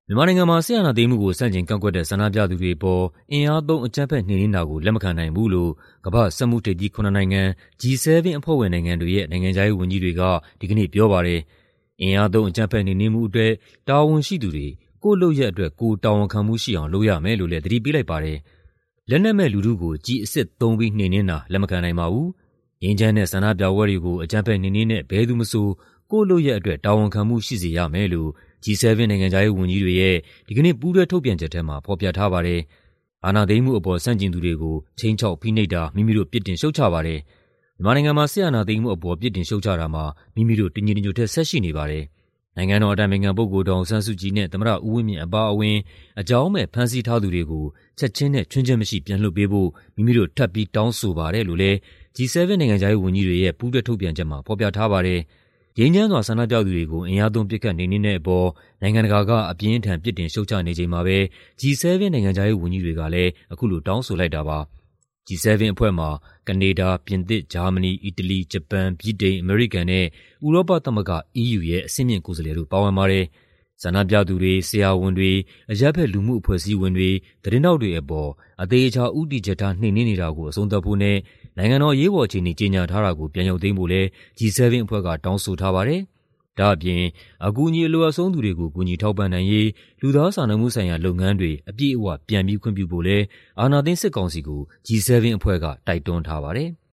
မြန်မာနိုင်ငံမှာစစ်အာဏာသိမ်းမှုကိုဆန့်ကျင်ကန့်ကွက်တဲ့ဆန္ဒပြသူတွေအပေါ်အင်အားသုံးအကြမ်းဖက်နှိမ်နင်းတာကိုလက်မခံနိုင်ဘူးလို့ကမ္ဘာ့စက်မှုထိပ်သီး7 နိုင်ငံ G7 အဖွဲ့ဝင်နိုင်ငံတွေရဲ့နိုင်ငံခြားရေးဝန်ကြီးတွေကဒီကနေ့ပြောပါတယ်။အင်အားသုံးအကြမ်းဖက်နှိမ်နင်းမှုအတွက်တာဝန်ရှိသူတွေကိုယ့်လုပ်ရပ်အတွက်ကိုယ်တာဝန်ခံမှုရှိအောင်လုပ်ရမယ်လို့လည်းသတိပေးလိုက်ပါတယ်။လက်နက်မဲ့လူထုကိုကျည်အစစ်သုံးပြီးနှိမ်နင်းတာလက်မခံနိုင်ပါဘူး။ငြိမ်းချမ်းတဲ့ဆန္ဒပြပွဲတွေကိုအကြမ်းဖက်နှိမ်နင်းတဲ့ဘယ်သူမဆိုကိုယ့်လုပ်ရပ်အတွက်တာဝန်ခံမှုရှိစေရမယ်လို့G7 နိုင်ငံခြားရေးဝန်ကြီးတွေရဲ့ဒီကနေ့ပူးတွဲထုတ်ပြန်ချက်ထဲမှာဖော်ပြထားပါတယ်။အာဏာသိမ်းမှုအပေါ်ဆန့်ကျင်သူတွေကိုခြိမ်းခြောက်ဖိနှိပ်တာမိမိတို့ပြစ်တင်ရှုတ်ချပါတယ်။မြန်မာနိုင်ငံမှာစစ်အာဏာသိမ်းမှုအပေါ်ပြစ်တင်ရှုတ်ချတာမှာမိမိတို့တညီတညွတ်ထက်ဆက်ရှိနေပါတယ်။နိုင်ငံတော်အတိုင်ပင်ခံပုဂ္ဂိုလ်ဒေါ်အောင်ဆန်းစုကြည်နဲ့သမ္မတဦးဝင်းမြင့်အပါအဝင်အကြောင်းမဲ့ဖမ်းဆီးထားသူတွေကိုချက်ချင်းနဲ့ချွင်းချက်မရှိပြန်လွှတ်ပေးဖို့မိမိတို့ထပ်ပြီးတောင်းဆိုပါတယ်လို့လည်းG7 နိုင်ငံခြားရေးဝန်ကြီးတွေရဲ့ပူးတွဲထုတ်ပြန်ချက်မှာဖော်ပြထားပါတယ်။ငြိမ်းချမ်းစွာဆန္ဒပြသူတွေကိုအင်အားသုံးပစ်ခတ်နှိမ်နင်းတဲ့အပေါ်နိုင်ငံတကာကအပြင်းအထန်ပြစ်တင်ရှုတ်ချနေချိန်မှာပဲG7 နိုင်ငံခြားရေးဝန်ကြီးတွေကလည်းအခုလိုတောင်းဆိုလိုက်တာပါ။ G7 အဖွဲ့မှာကနေဒါ၊ပြင်သစ်၊ဂျာမနီ၊အီတလီ၊ဂျပန်၊ဗြိတိန်၊အမေရိကန်နဲ့ဥရောပသမဂ္ဂ EU ရဲ့အဆင့်မြင့်ကိုယ်စားလှယ်တို့ပါဝင်ပါတယ်။ဆန္ဒပြသူတွေ၊ဆရာဝန်တွေ၊အရပ်ဘက်လူမှုအဖွဲ့အစည်းဝင်တွေ၊သတင်းထောက်တွေအပေါ်အသေအချာဦးတည်ချက်ထားနှိမ်နင်းနေတာကိုအဆုံးသတ်ဖို့နဲ့နိုင်ငံတော်အရေးပေါ်အခြေအနေကြေညာထားတာကိုပြန်ရုပ်သိမ်းဖို့လည်းG7 အဖွဲ့ကတောင်းဆိုထားပါတယ်။ဒါ့အပြင်အကူအညီအလိုအပ်ဆုံးသူတွေကိုကူညီထောက်ပံ့နိုင်ရေးလူသားစာနာမှုဆိုင်ရာလုပ်ငန်းတွေအပြည့်အဝပြန်ပြီးခွင့်ပြုဖို့လည်းအာဏာသိမ်းစစ်ကောင်စီကိုG7 အဖွဲ့ကတိုက်တွန်းထားပါတယ်။